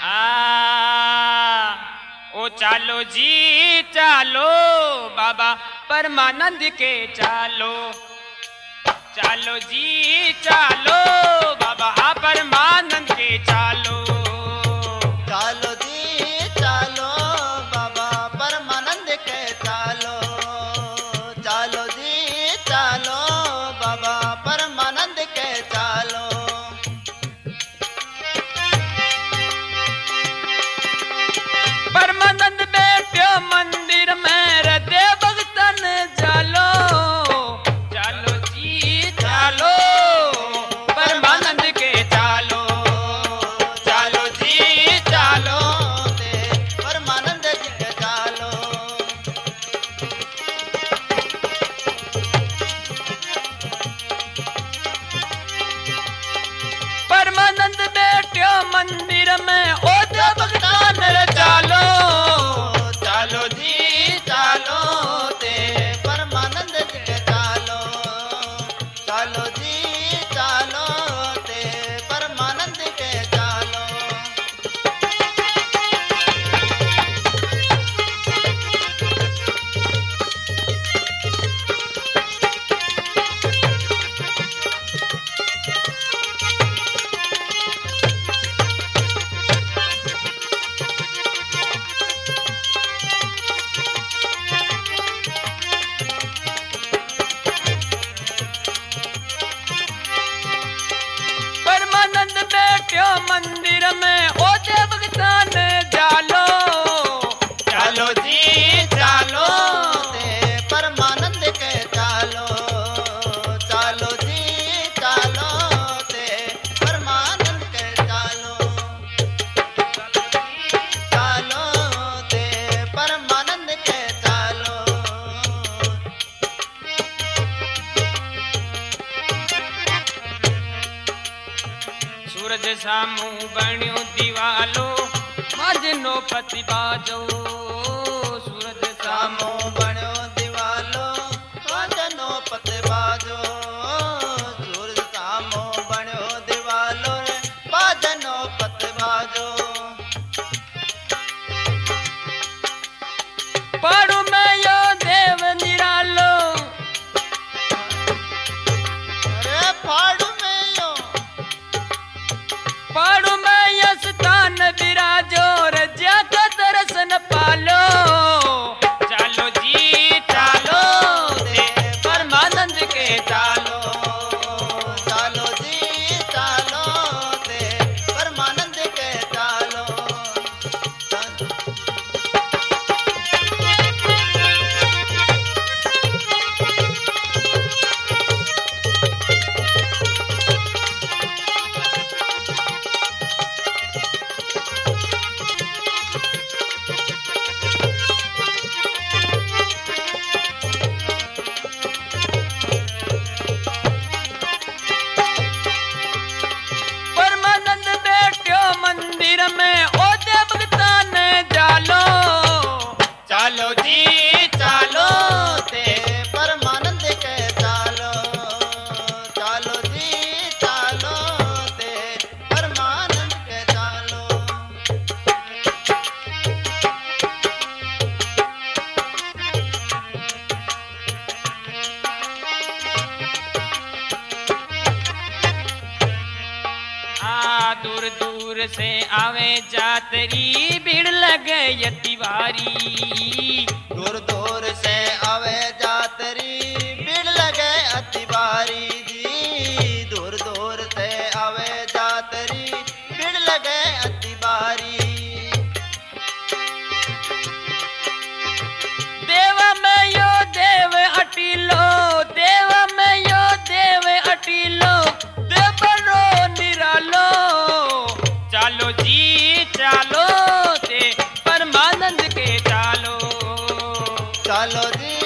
ओ चालो जी चालो बाबा परमानंद के चालो, चालो जी चालो बाबा परमानंद के चालो, चालो जी चालो बाबा परमानंद के चालो, चालो जी चालो बाबा परमानंद के चालो। परमानंद बैठो मंदिर में हृदय भगतन चालो, चालो जी चालो परमानंद के चालो, चालो जी चालो परमानंद जी के चालो। परमानंद बैठो मंदिर में ओ भगतान चालो, चालो जी चालो ते परमानंद जी के चालो, चालो जी चालो ते परमानंद के चालो। परमानंद बैठो मंदिर में ओ भगतान चालो, चालो जी चालो ते परमानंद के चालो, चालो जी चालो ते परमानंद के चालो, चालो ते परमानंद के चालो। सूरज सामू बण्यो दीवालो मजनो पति बाजो, सूरज सामो सामू बण्यो दीवालो वजनो पत बाजो, सूरज सामो बण्यो दीवालो रे वजनो पत बाजो। पढ़ू मैं यो देव निरालो, अरे फाड़ू में यो पढ़ू मैं यो स्थान विराजो रज्या का दर्शन पालो, चालो जी चालो ते परमानंद के चालो, चालो जी चालो ते परमानंद के चालो। परमानंद बैठो मंदिर में ओ भगतान चालो, चालो जी चालो ते परमानंद के चालो, चालो जी चालो ते परमानंद के चालो। दूर दूर से आवे जातरी भीड़ लगे यतिवारी, दूर दूर से आवे जातरी भीड़ लगे अति भारी जी, दूर दूर से आवे जातरी भीड़ लगे अति भारी। देव में यो देव अटीलो, देव में यो देव अटीलो देवरो निरालो, चालो जी चालो ते परमानंद के चालो, चालो जी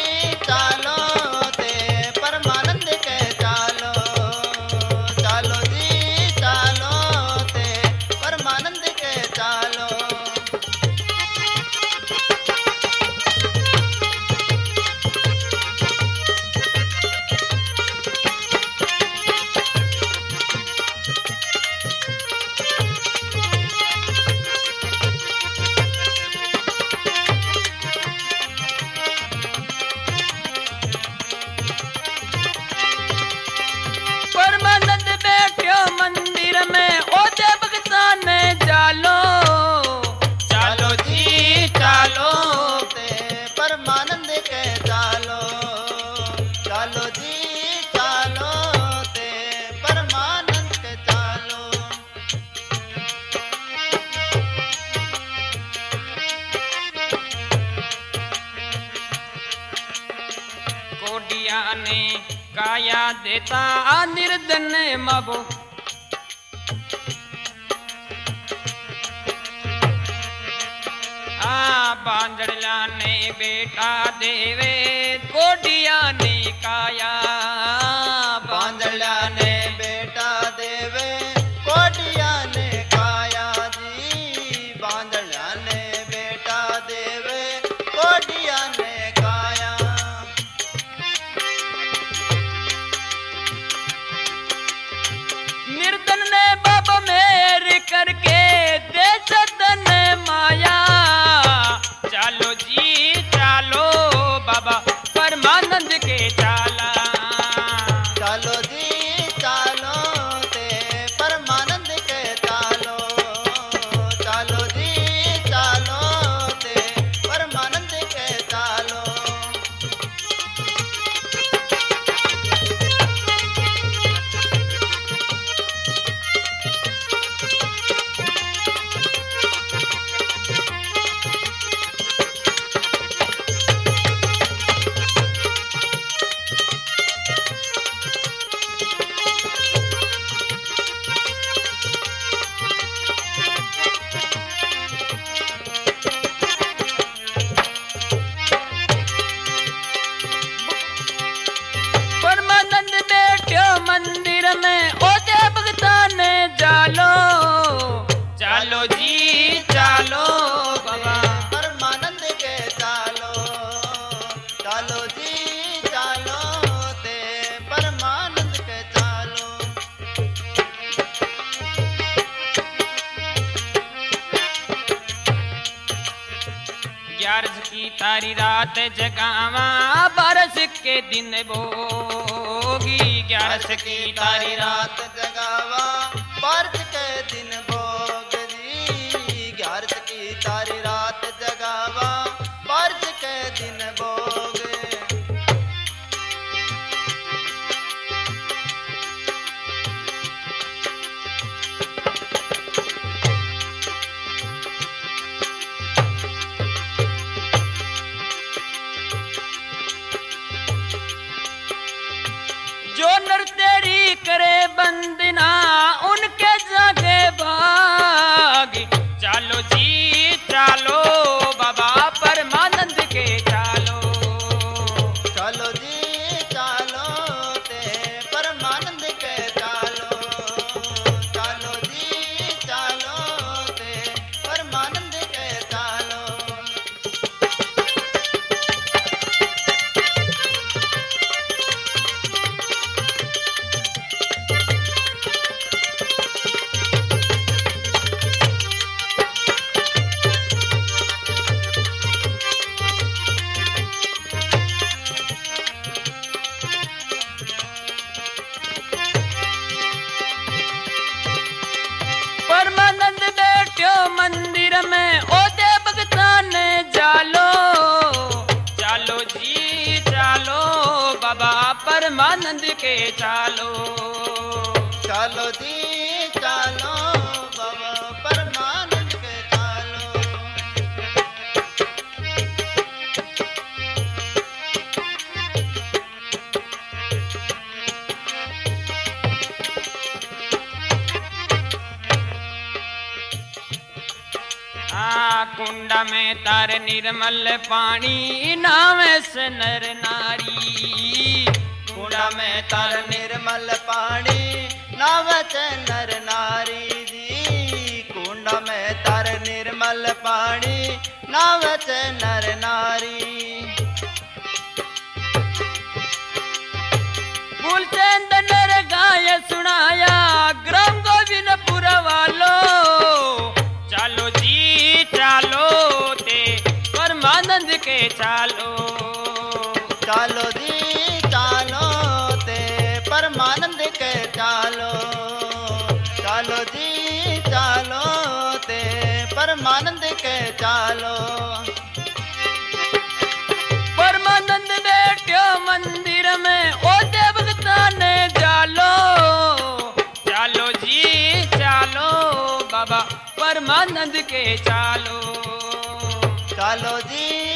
ने काया देता निर्धन मबो बांदड़ला ने बेटा देवे कोडिया ने काया बांदड़ला ने बेटा देवे कोडिया ने काया जी बांदड़ला ने बेटा देवे कोडिया ने काया निर्धन ने बाप मेर करके दे सदन माया चालो जी चालो बाबा परमानंद के चाला चालो जी चालो ते परमानंद के चालो चालो जी चालो ते परमानंद के चालो मंदिर में ओदे भगता ने जालो चालो जी चालो बाबा परमानंद के चालो चालो जी चालो ते परमानंद के चालो ग्यारस की तारी रात जगावा बारस के दिन भोगी ग्यारस की तारी रात जगावा बारस के दिन भोग जी ग्यारस की तारी रात जगावा बारस के दिन भोग जो नर तेरी करे बंदना उनके जागे भागी चालो जी चालो बाबा परमानंद के चालो चालो जी चालो ते परमानंद के चालो चालो जी चालो ते परमानंद के चालो परमानंद बैठो मंदिर में ओदे भगता ने जालो चालो जी चालो बाबा परमानंद के चालो चालो जी चालो बाबा परमानंद के चालो कुंडा में तार निर्मल पानी नावे से नर नारी कुंडा में तार निर्मल पानी नावच नर नारी जी कुंडा में तार निर्मल पानी नावच नर नारी फूलचंद नर गाय सुनाया ग्राम गोविंदपुर वालो चालो जी चालो ते परमानंद के चालो चालो जी चालो ते परमानंद के चालो चालो जी चालो ते परमानंद के चालो परमानंद बैठो मंदिर में ओदे भगता ने जालो चालो जी चालो बाबा परमानंद के चालो चालो जी